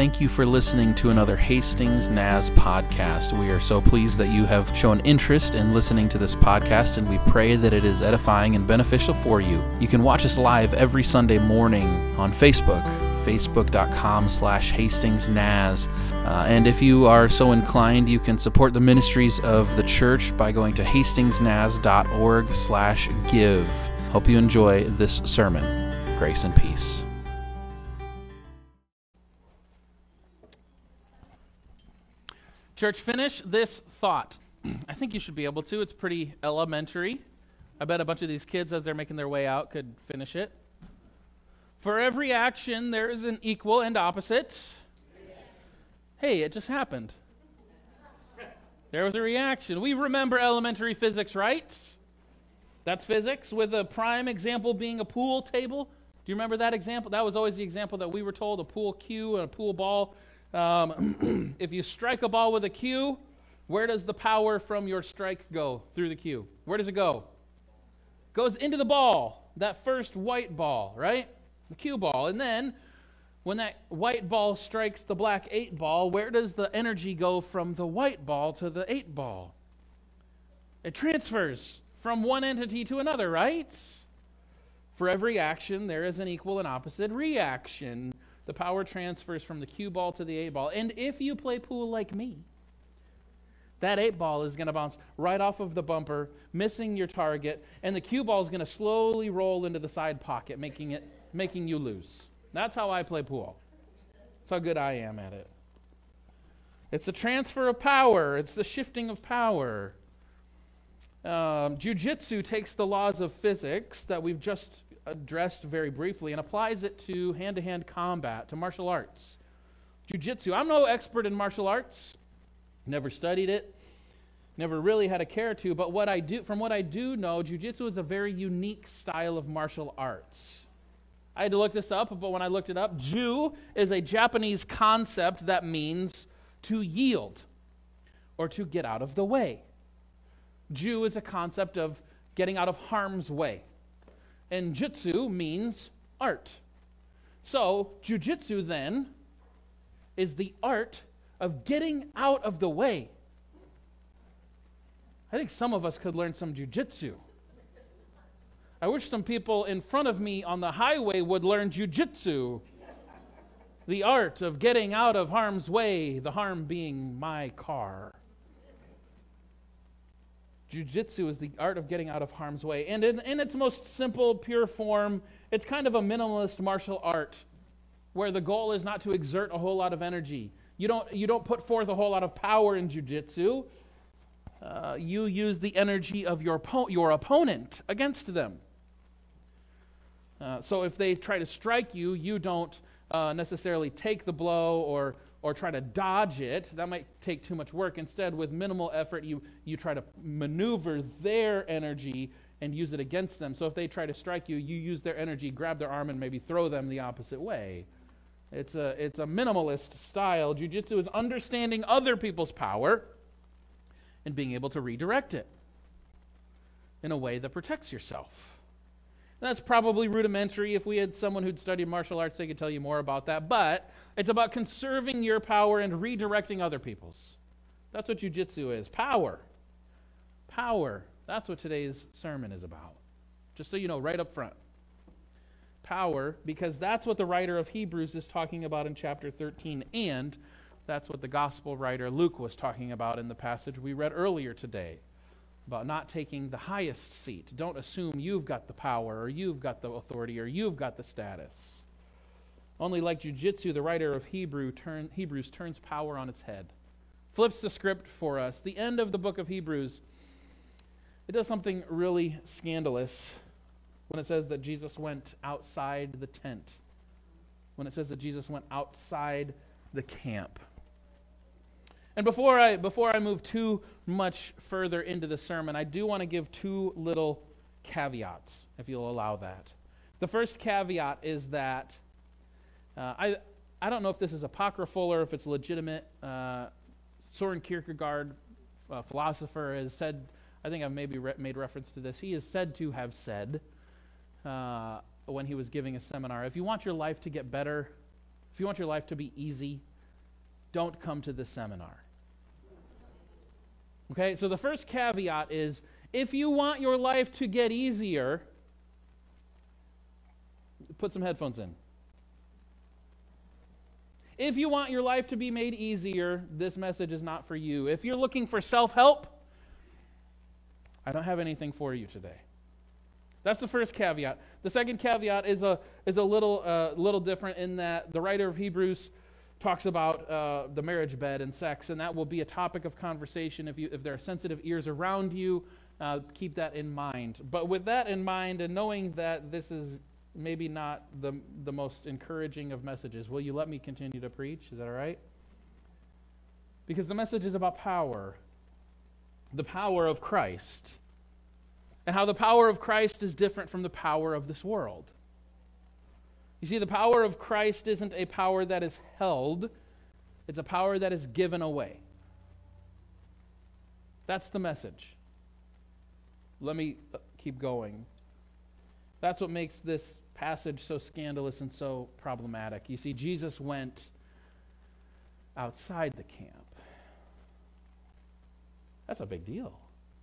thank you for listening to another Hastings Naz podcast. We are so pleased that you have shown interest in listening to this podcast, and we pray that it is edifying and beneficial for you. You can watch us live every Sunday morning on Facebook, facebook.com/HastingsNaz. And if you are so inclined, you can support the ministries of the church by going to hastingsnaz.org/give. Hope you enjoy this sermon. Grace and peace. Church, finish this thought. I think you should be able to. It's pretty elementary. I bet a bunch of these kids, as they're making their way out, could finish it. For every action, there is an equal and opposite. Hey, it just happened. There was a reaction. We remember elementary physics, right? That's physics, with a prime example being a pool table. Do you remember that example? That was always the example that we were told, a pool cue and a pool ball. If you strike a ball with a cue, where does the power from your strike go through the cue? Where does it go? Goes into the ball, that first white ball, right? The cue ball. And then when that white ball strikes the black 8 ball, where does the energy go from the white ball to the 8 ball? It transfers from one entity to another, right? For every action, there is an equal and opposite reaction. The power transfers from the cue ball to the 8 ball. And if you play pool like me, that 8 ball is going to bounce right off of the bumper, missing your target, and the cue ball is going to slowly roll into the side pocket, making you lose. That's how I play pool. That's how good I am at it. It's the transfer of power. It's the shifting of power. Jiu-jitsu takes the laws of physics that we've just addressed very briefly and applies it to hand-to-hand combat, to martial arts. Jiu-jitsu. I'm no expert in martial arts. Never studied it. Never really had a care to. But from what I do know, jiu-jitsu is a very unique style of martial arts. I had to look this up, but when I looked it up, Ju is a Japanese concept that means to yield or to get out of the way. Ju is a concept of getting out of harm's way. And jitsu means art. So, jiu-jitsu then is the art of getting out of the way. I think some of us could learn some jiu-jitsu. I wish some people in front of me on the highway would learn jiu-jitsu. The art of getting out of harm's way, the harm being my car. Jiu-jitsu is the art of getting out of harm's way. And in its most simple, pure form, it's kind of a minimalist martial art where the goal is not to exert a whole lot of energy. You don't put forth a whole lot of power in jiu-jitsu. You use the energy of your opponent against them. So if they try to strike you, you don't necessarily take the blow or try to dodge it. That might take too much work. Instead, with minimal effort, you try to maneuver their energy and use it against them. So if they try to strike you, you use their energy, grab their arm, and maybe throw them the opposite way. It's a minimalist style. Jiu-jitsu is understanding other people's power and being able to redirect it in a way that protects yourself. And that's probably rudimentary. If we had someone who'd studied martial arts, they could tell you more about that. But it's about conserving your power and redirecting other people's. That's what jiu-jitsu is. Power. Power. That's what today's sermon is about. Just so you know, right up front. Power, because that's what the writer of Hebrews is talking about in chapter 13. And that's what the gospel writer Luke was talking about in the passage we read earlier today. About not taking the highest seat. Don't assume you've got the power or you've got the authority or you've got the status. Only like jiu-jitsu, the writer of Hebrews turns power on its head. Flips the script for us. The end of the book of Hebrews, it does something really scandalous when it says that Jesus went outside the tent. When it says that Jesus went outside the camp. And before I move too much further into the sermon, I do want to give 2 little caveats, if you'll allow that. The first caveat is that I don't know if this is apocryphal or if it's legitimate. Soren Kierkegaard, a philosopher, has said, I think I've maybe made reference to this, he is said to have said when he was giving a seminar, if you want your life to get better, if you want your life to be easy, don't come to this seminar. Okay, so the first caveat is, if you want your life to get easier, put some headphones in. If you want your life to be made easier, this message is not for you. If you're looking for self-help, I don't have anything for you today. That's the first caveat. The second caveat is a little different in that the writer of Hebrews talks about the marriage bed and sex, and that will be a topic of conversation. If there are sensitive ears around you, keep that in mind. But with that in mind, and knowing that this is maybe not the most encouraging of messages, will you let me continue to preach? Is that all right? Because the message is about power, the power of Christ, and how the power of Christ is different from the power of this world. You see, the power of Christ isn't a power that is held, it's a power that is given away. That's the message. Let me keep going. That's what makes this passage so scandalous and so problematic. You see, Jesus went outside the camp. That's a big deal.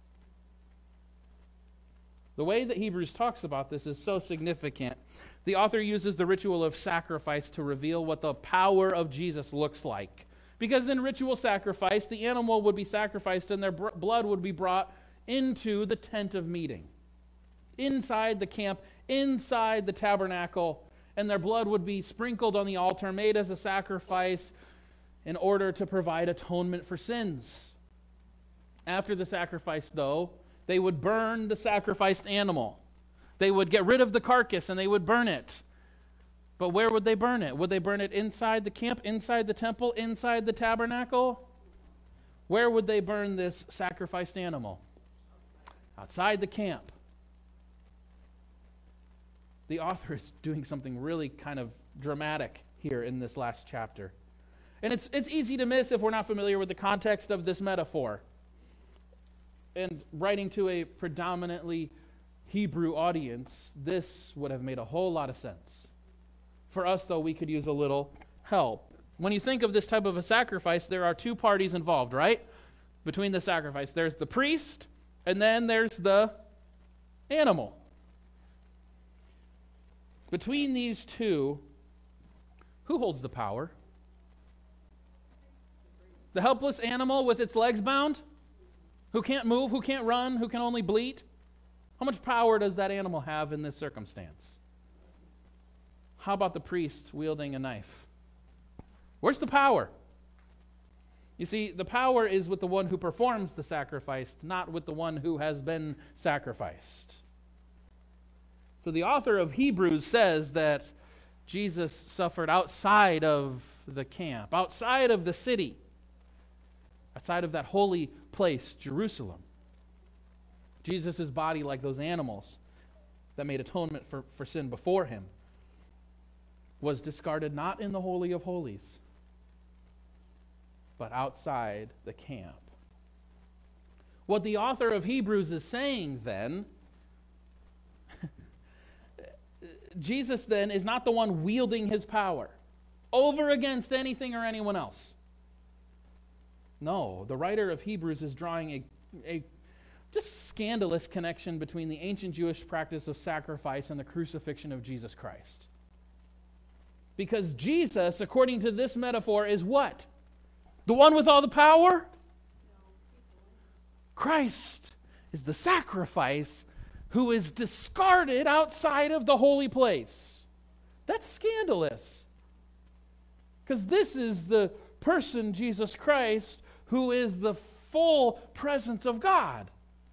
The way that Hebrews talks about this is so significant. The author uses the ritual of sacrifice to reveal what the power of Jesus looks like. Because in ritual sacrifice, the animal would be sacrificed and their blood would be brought into the tent of meeting, inside the camp, inside the tabernacle, and their blood would be sprinkled on the altar, made as a sacrifice in order to provide atonement for sins. After the sacrifice, though, they would burn the sacrificed animal. They would get rid of the carcass and they would burn it. But where would they burn it? Would they burn it inside the camp, inside the temple, inside the tabernacle? Where would they burn this sacrificed animal? Outside the camp. The author is doing something really kind of dramatic here in this last chapter. And it's easy to miss if we're not familiar with the context of this metaphor. And writing to a predominantly Hebrew audience, this would have made a whole lot of sense. For us, though, we could use a little help. When you think of this type of a sacrifice, there are two parties involved, right? Between the sacrifice. There's the priest, and then there's the animal. Between these two, who holds the power? The helpless animal with its legs bound? Who can't move, who can't run, who can only bleat? How much power does that animal have in this circumstance? How about the priest wielding a knife? Where's the power? You see, the power is with the one who performs the sacrifice, not with the one who has been sacrificed. So the author of Hebrews says that Jesus suffered outside of the camp, outside of the city, outside of that holy place, Jerusalem. Jesus' body, like those animals that made atonement for sin before him, was discarded not in the Holy of Holies, but outside the camp. What the author of Hebrews is saying then, Jesus then is not the one wielding his power over against anything or anyone else. No, the writer of Hebrews is drawing a just scandalous connection between the ancient Jewish practice of sacrifice and the crucifixion of Jesus Christ. Because Jesus, according to this metaphor, is what? The one with all the power? Christ is the sacrifice who is discarded outside of the holy place. That's scandalous. Because this is the person, Jesus Christ, who is the full presence of God.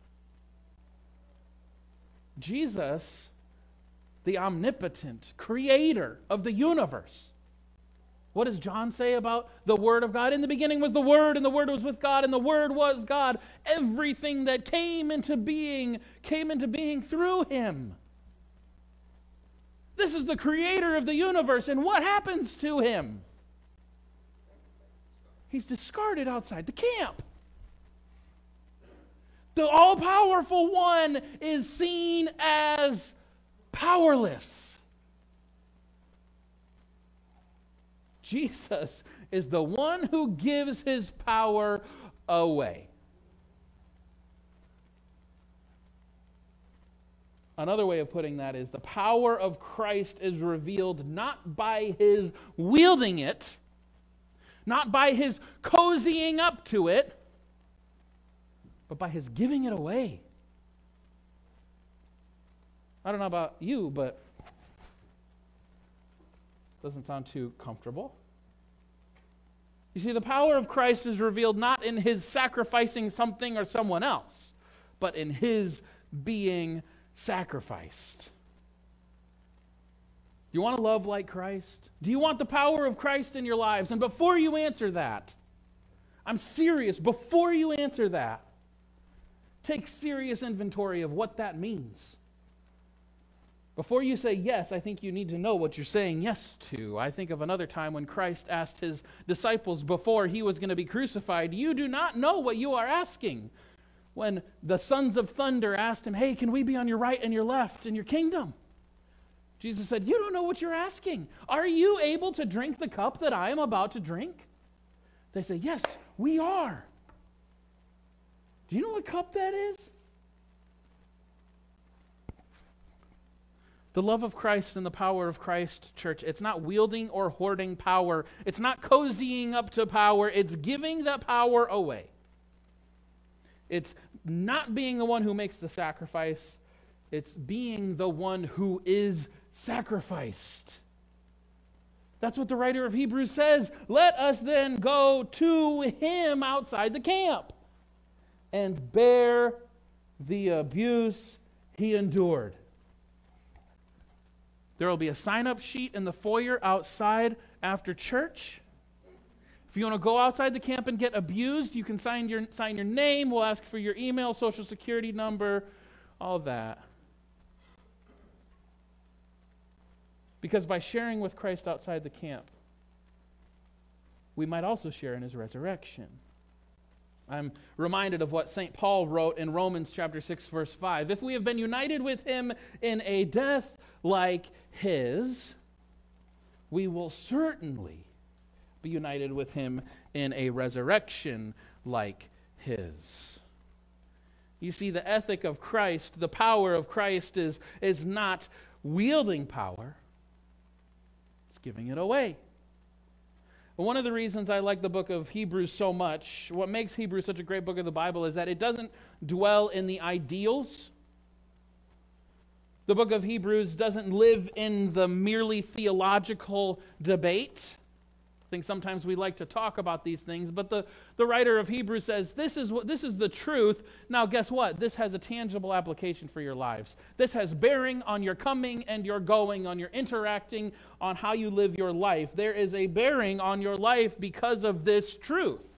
Jesus, the omnipotent creator of the universe. What does John say about the Word of God? In the beginning was the Word, and the Word was with God, and the Word was God. Everything that came into being through him. This is the creator of the universe, and what happens to him? He's discarded outside the camp. The all-powerful one is seen as powerless. Jesus is the one who gives his power away. Another way of putting that is the power of Christ is revealed not by his wielding it, not by his cozying up to it, but by his giving it away. I don't know about you, but it doesn't sound too comfortable. You see, the power of Christ is revealed not in his sacrificing something or someone else, but in his being sacrificed. Do you want to love like Christ? Do you want the power of Christ in your lives? And before you answer that, I'm serious, before you answer that, take serious inventory of what that means. Before you say yes, I think you need to know what you're saying yes to. I think of another time when Christ asked his disciples before he was going to be crucified, "You do not know what you are asking." When the sons of thunder asked him, "Hey, can we be on your right and your left in your kingdom?" Jesus said, "You don't know what you're asking. Are you able to drink the cup that I am about to drink?" They say, "Yes, we are." Do you know what cup that is? The love of Christ and the power of Christ, church, it's not wielding or hoarding power. It's not cozying up to power. It's giving that power away. It's not being the one who makes the sacrifice. It's being the one who is sacrificed. That's what the writer of Hebrews says. Let us then go to him outside the camp and bear the abuse he endured. There will be a sign-up sheet in the foyer outside after church. If you want to go outside the camp and get abused, you can sign your name. We'll ask for your email, social security number, all that. Because by sharing with Christ outside the camp, we might also share in his resurrection. I'm reminded of what St. Paul wrote in Romans chapter 6, verse 5. If we have been united with him in a death like his, we will certainly be united with him in a resurrection like his. You see, the ethic of Christ, the power of Christ is not wielding power, it's giving it away. One of the reasons I like the book of Hebrews so much, what makes Hebrews such a great book of the Bible, is that it doesn't dwell in the ideals. The book of Hebrews doesn't live in the merely theological debate. I think sometimes we like to talk about these things, but the writer of Hebrews says, this is the truth. Now, guess what? This has a tangible application for your lives. This has bearing on your coming and your going, on your interacting, on how you live your life. There is a bearing on your life because of this truth.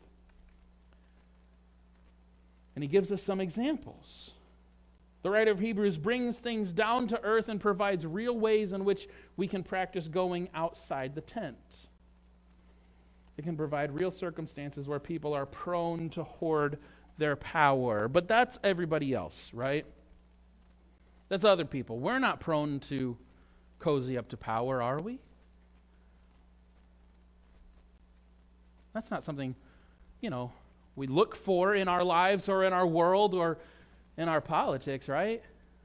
And he gives us some examples. The writer of Hebrews brings things down to earth and provides real ways in which we can practice going outside the tent. It can provide real circumstances where people are prone to hoard their power. But that's everybody else, right? That's other people. We're not prone to cozy up to power, are we? That's not something, we look for in our lives or in our world or in our politics, right?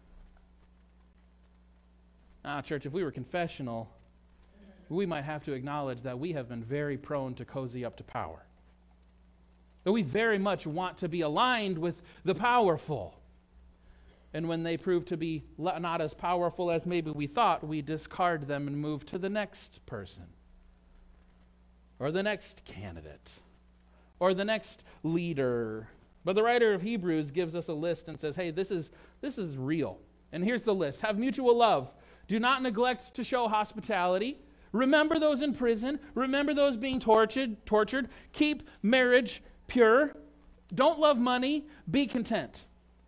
Church, if we were confessional, we might have to acknowledge that we have been very prone to cozy up to power. That we very much want to be aligned with the powerful. And when they prove to be not as powerful as maybe we thought, we discard them and move to the next person, or the next candidate, or the next leader. But the writer of Hebrews gives us a list and says, hey, this is real. And here's the list. Have mutual love. Do not neglect to show hospitality. Remember those in prison. Remember those being tortured. Keep marriage pure. Don't love money. Be content.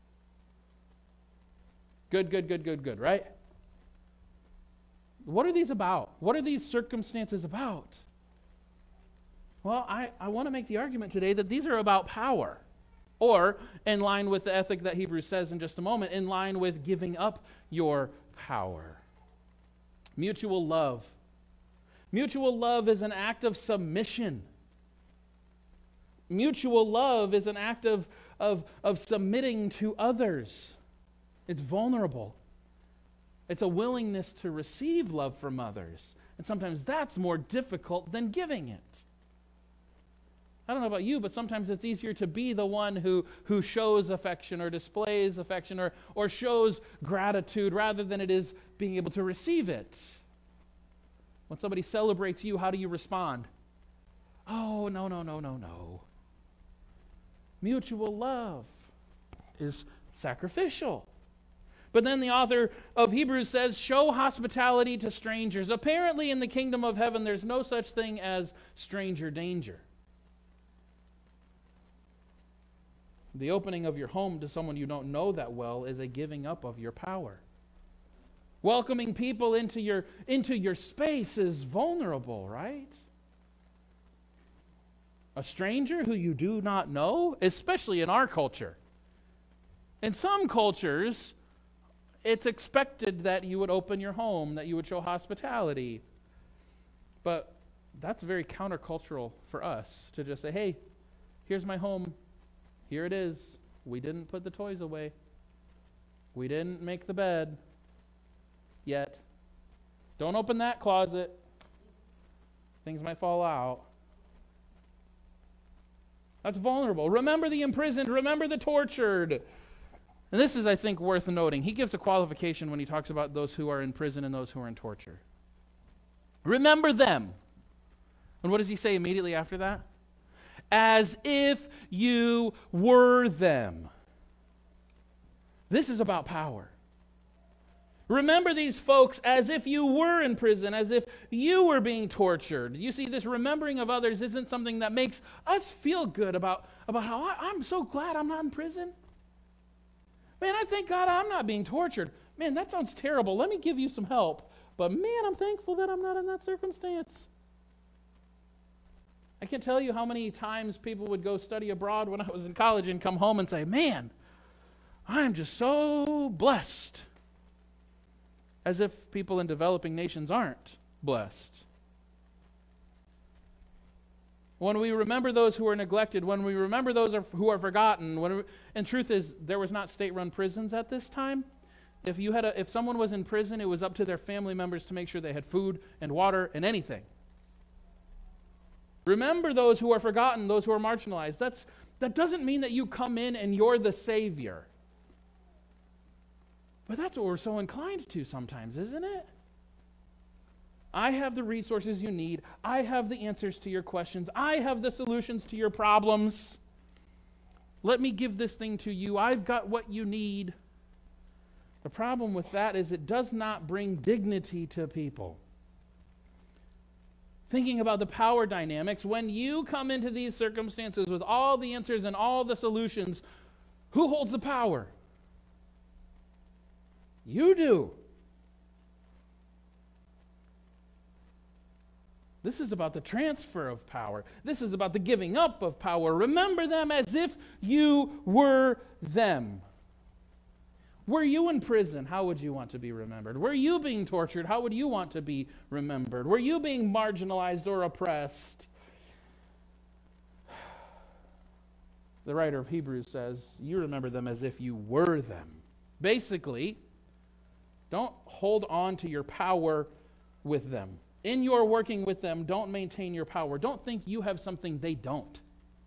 Good, right? What are these about? What are these circumstances about? Well, I want to make the argument today that these are about power. Or, in line with the ethic that Hebrews says in just a moment, in line with giving up your power. Mutual love. Mutual love is an act of submission. Mutual love is an act of submitting to others. It's vulnerable. It's a willingness to receive love from others. And sometimes that's more difficult than giving it. I don't know about you, but sometimes it's easier to be the one who shows affection or displays affection or shows gratitude rather than it is being able to receive it. When somebody celebrates you, how do you respond? Oh, no. Mutual love is sacrificial. But then the author of Hebrews says, show hospitality to strangers. Apparently in the kingdom of heaven, there's no such thing as stranger danger. The opening of your home to someone you don't know that well is a giving up of your power. Welcoming people into your space is vulnerable, right? A stranger who you do not know, especially in our culture. In some cultures, it's expected that you would open your home, that you would show hospitality. But that's very countercultural for us to just say, hey, here's my home. Here it is. We didn't put the toys away. We didn't make the bed yet. Don't open that closet. Things might fall out. That's vulnerable. Remember the imprisoned. Remember the tortured. And this is, I think, worth noting. He gives a qualification when he talks about those who are in prison and those who are in torture. Remember them. And what does he say immediately after that? As if you were them. This is about power. Remember these folks as if you were in prison, as if you were being tortured. You see, this remembering of others isn't something that makes us feel good about how I'm so glad I'm not in prison. Man, I thank God I'm not being tortured. Man, that sounds terrible. Let me give you some help. But man, I'm thankful that I'm not in that circumstance. I can't tell you how many times people would go study abroad when I was in college and come home and say, man, I'm just so blessed. As if people in developing nations aren't blessed. When we remember those who are neglected, when we remember those who are forgotten, and truth is, there was not state-run prisons at this time. If someone was in prison, it was up to their family members to make sure they had food and water and anything. Remember those who are forgotten, those who are marginalized. That doesn't mean that you come in and you're the savior. But that's what we're so inclined to sometimes, isn't it? I have the resources you need. I have the answers to your questions. I have the solutions to your problems. Let me give this thing to you. I've got what you need. The problem with that is it does not bring dignity to people. Thinking about the power dynamics, when you come into these circumstances with all the answers and all the solutions, who holds the power? You do. This is about the transfer of power. This is about the giving up of power. Remember them as if you were them. Were you in prison? How would you want to be remembered? Were you being tortured? How would you want to be remembered? Were you being marginalized or oppressed? The writer of Hebrews says, you remember them as if you were them. Basically, don't hold on to your power with them. In your working with them, don't maintain your power. Don't think you have something they don't.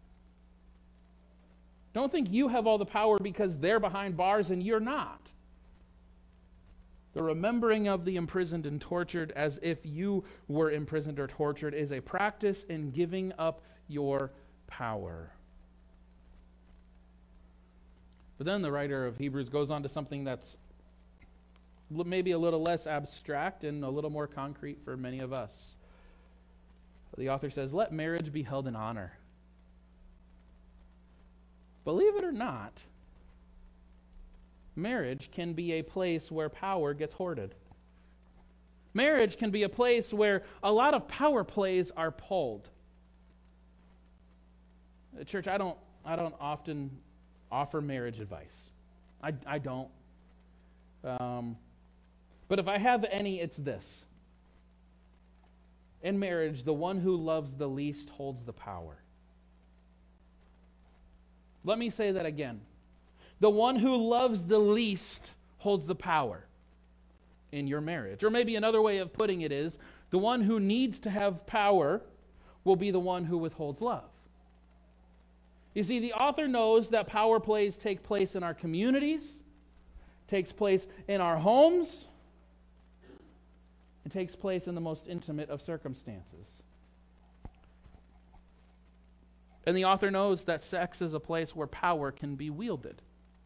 Don't think you have all the power because they're behind bars and you're not. The remembering of the imprisoned and tortured as if you were imprisoned or tortured is a practice in giving up your power. But then the writer of Hebrews goes on to something that's maybe a little less abstract and a little more concrete for many of us. The author says, let marriage be held in honor. Believe it or not, marriage can be a place where power gets hoarded. Marriage can be a place where a lot of power plays are pulled. Church, I don't often offer marriage advice. I don't. But if I have any, it's this. In marriage, the one who loves the least holds the power. Let me say that again. The one who loves the least holds the power in your marriage. Or maybe another way of putting it is, the one who needs to have power will be the one who withholds love. You see, the author knows that power plays take place in our communities, takes place in our homes, and takes place in the most intimate of circumstances. And the author knows that sex is a place where power can be wielded,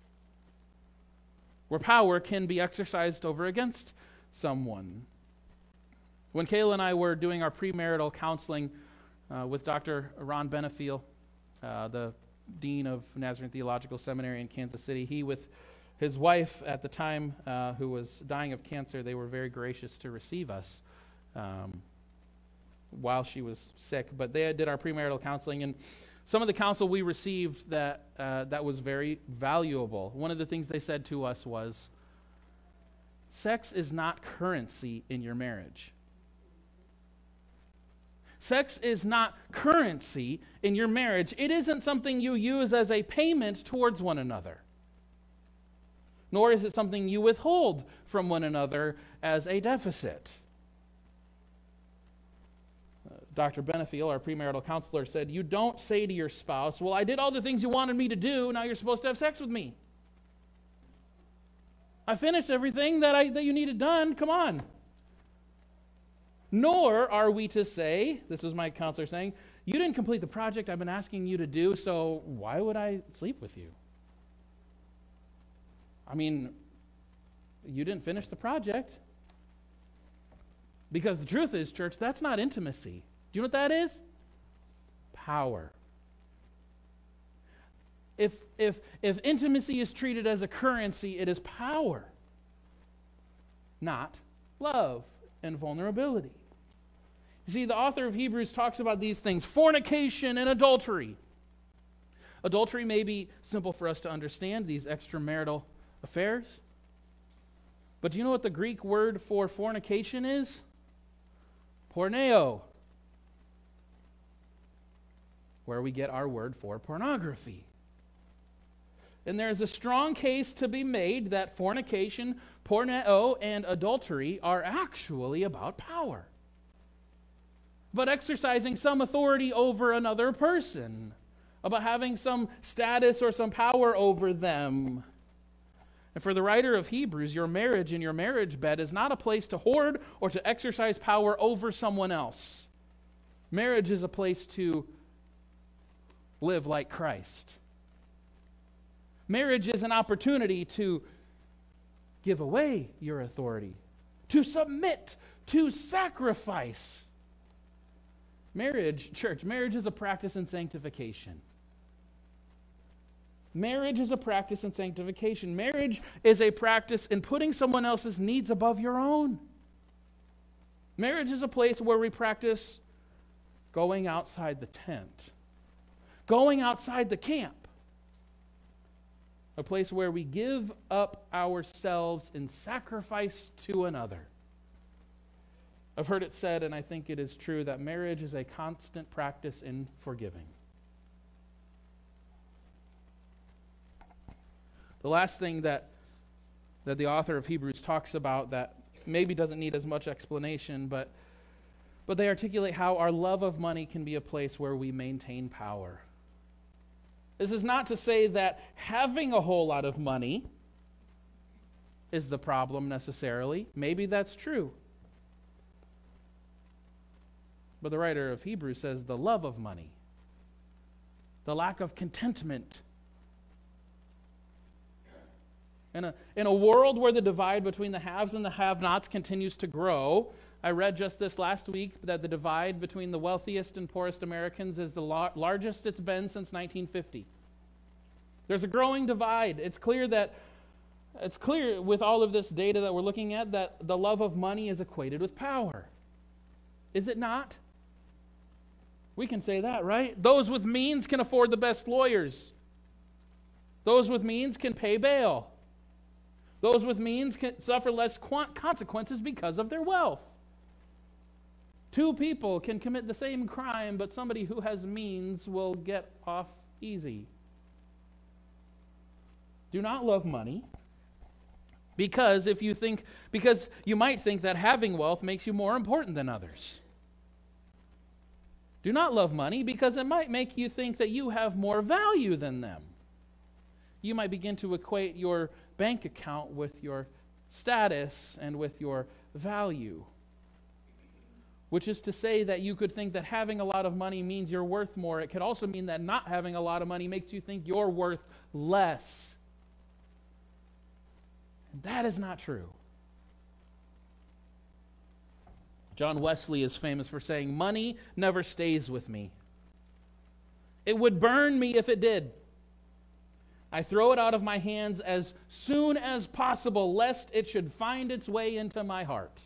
where power can be exercised over against someone. When Kayla and I were doing our premarital counseling with Dr. Ron Benefiel, the dean of Nazarene Theological Seminary in Kansas City, he with his wife at the time, who was dying of cancer, they were very gracious to receive us while she was sick. But they did our premarital counseling, and some of the counsel we received that was very valuable. One of the things they said to us was, sex is not currency in your marriage. Sex is not currency in your marriage. It isn't something you use as a payment towards one another. Nor is it something you withhold from one another as a deficit. Dr. Benefiel, our premarital counselor, said, you don't say to your spouse, well, I did all the things you wanted me to do, now you're supposed to have sex with me. I finished everything that you needed done, come on. Nor are we to say, this was my counselor saying, you didn't complete the project I've been asking you to do, so why would I sleep with you? I mean, you didn't finish the project. Because the truth is, church, that's not intimacy. Do you know what that is? Power. If intimacy is treated as a currency, it is power, not love and vulnerability. You see, the author of Hebrews talks about these things, fornication and adultery. Adultery may be simple for us to understand, these extramarital affairs. But do you know what the Greek word for fornication is? Porneo. Where we get our word for pornography. And there's a strong case to be made that fornication, porneo, and adultery are actually about power. About exercising some authority over another person. About having some status or some power over them. And for the writer of Hebrews, your marriage and your marriage bed is not a place to hoard or to exercise power over someone else. Marriage is a place to live like Christ. Marriage is an opportunity to give away your authority, to submit, to sacrifice. Marriage, church, marriage is a practice in sanctification. Marriage is a practice in sanctification. Marriage is a practice in putting someone else's needs above your own. Marriage is a place where we practice going outside the tent, going outside the camp. A place where we give up ourselves in sacrifice to another. I've heard it said, and I think it is true, that marriage is a constant practice in forgiving. The last thing that the author of Hebrews talks about that maybe doesn't need as much explanation, but they articulate how our love of money can be a place where we maintain power. This is not to say that having a whole lot of money is the problem necessarily. Maybe that's true. But the writer of Hebrews says the love of money, the lack of contentment. In a world where the divide between the haves and the have-nots continues to grow, I read just this last week that the divide between the wealthiest and poorest Americans is the largest it's been since 1950. There's a growing divide. It's clear with all of this data that we're looking at that the love of money is equated with power. Is it not? We can say that, right? Those with means can afford the best lawyers. Those with means can pay bail. Those with means can suffer less consequences because of their wealth. Two people can commit the same crime, but somebody who has means will get off easy. Do not love money, because you might think that having wealth makes you more important than others. Do not love money, because it might make you think that you have more value than them. You might begin to equate your bank account with your status and with your value. Which is to say that you could think that having a lot of money means you're worth more. It could also mean that not having a lot of money makes you think you're worth less. And that is not true. John Wesley is famous for saying, "Money never stays with me. It would burn me if it did. I throw it out of my hands as soon as possible, lest it should find its way into my heart."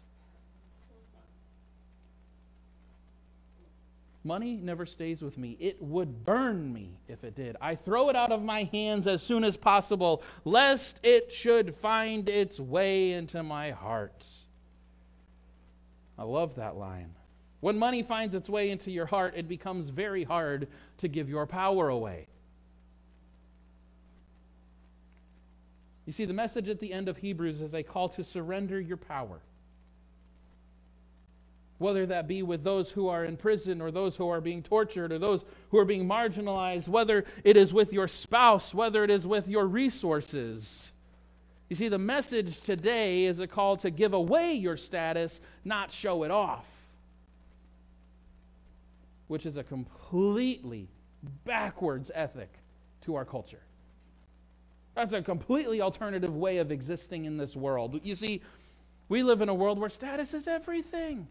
Money never stays with me. It would burn me if it did. I throw it out of my hands as soon as possible, lest it should find its way into my heart. I love that line. When money finds its way into your heart, it becomes very hard to give your power away. You see, the message at the end of Hebrews is a call to surrender your power. Whether that be with those who are in prison or those who are being tortured or those who are being marginalized, whether it is with your spouse, whether it is with your resources. You see, the message today is a call to give away your status, not show it off, which is a completely backwards ethic to our culture. That's a completely alternative way of existing in this world. You see, we live in a world where status is everything.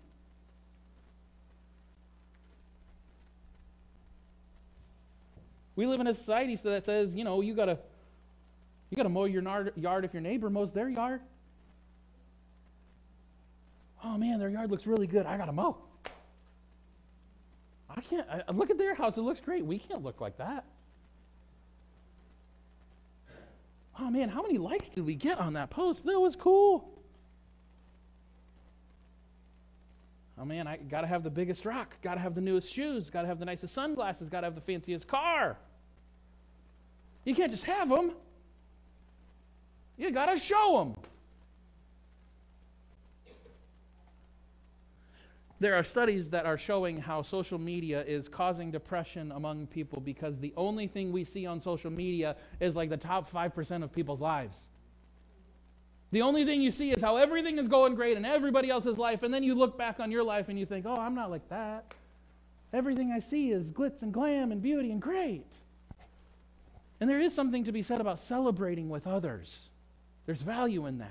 We live in a society that says, you gotta mow your yard if your neighbor mows their yard. Oh man, their yard looks really good. I gotta mow. I can't. Look at their house. It looks great. We can't look like that. Oh man, how many likes did we get on that post? That was cool. Oh man, I gotta have the biggest rock, gotta have the newest shoes, gotta have the nicest sunglasses, gotta have the fanciest car. You can't just have them. You gotta show them. There are studies that are showing how social media is causing depression among people because the only thing we see on social media is like the top 5% of people's lives. The only thing you see is how everything is going great in everybody else's life, and then you look back on your life and you think, oh, I'm not like that. Everything I see is glitz and glam and beauty and great. And there is something to be said about celebrating with others. There's value in that.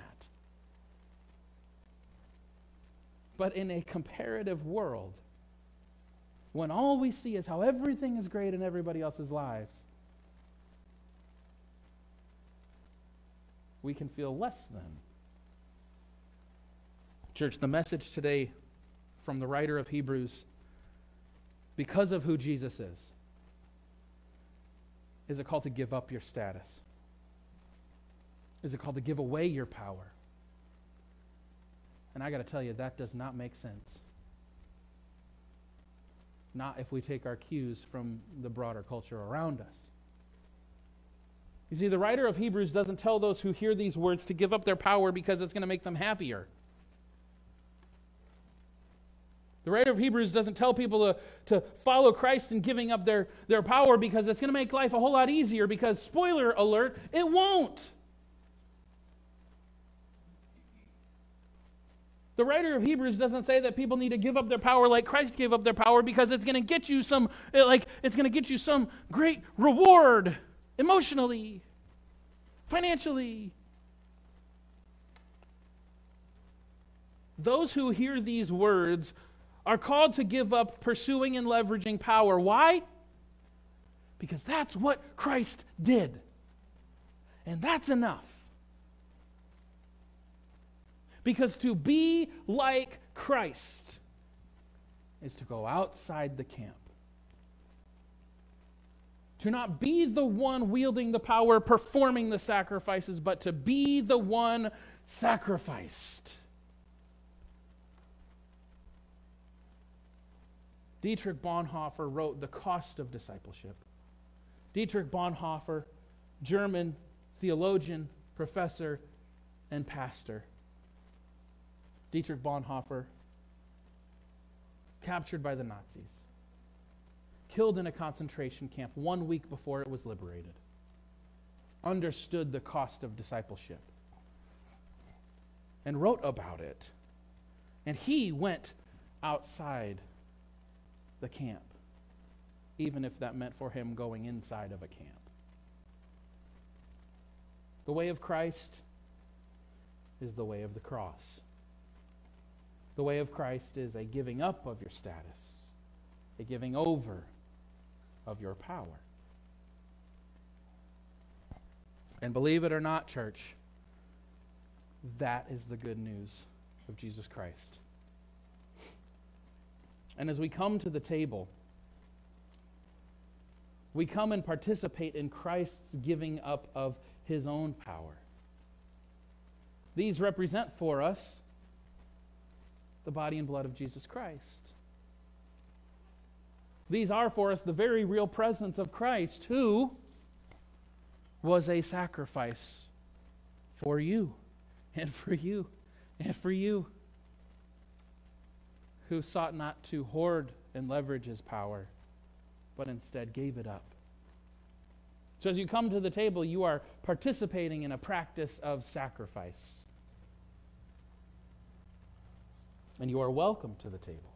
But in a comparative world, when all we see is how everything is great in everybody else's lives, we can feel less than. Church, the message today from the writer of Hebrews, because of who Jesus is a call to give up your status, is a call to give away your power. And I got to tell you, that does not make sense. Not if we take our cues from the broader culture around us. You see, the writer of Hebrews doesn't tell those who hear these words to give up their power because it's going to make them happier. The writer of Hebrews doesn't tell people to follow Christ in giving up their power because it's going to make life a whole lot easier, because, spoiler alert, it won't. The writer of Hebrews doesn't say that people need to give up their power like Christ gave up their power because it's going to get you some great reward emotionally, financially. Those who hear these words are called to give up pursuing and leveraging power. Why? Because that's what Christ did. And that's enough. Because to be like Christ is to go outside the camp. To not be the one wielding the power, performing the sacrifices, but to be the one sacrificed. Dietrich Bonhoeffer wrote The Cost of Discipleship. Dietrich Bonhoeffer, German theologian, professor, and pastor. Dietrich Bonhoeffer, captured by the Nazis, killed in a concentration camp 1 week before it was liberated, understood the cost of discipleship, and wrote about it. And he went outside the camp, even if that meant for him going inside of a camp. The way of Christ is the way of the cross. The way of Christ is a giving up of your status, a giving over of your power. And believe it or not, church, that is the good news of Jesus Christ. And as we come to the table, we come and participate in Christ's giving up of his own power. These represent for us the body and blood of Jesus Christ. These are for us the very real presence of Christ, who was a sacrifice for you and for you and for you, who sought not to hoard and leverage his power, but instead gave it up. So as you come to the table, you are participating in a practice of sacrifice. And you are welcome to the table.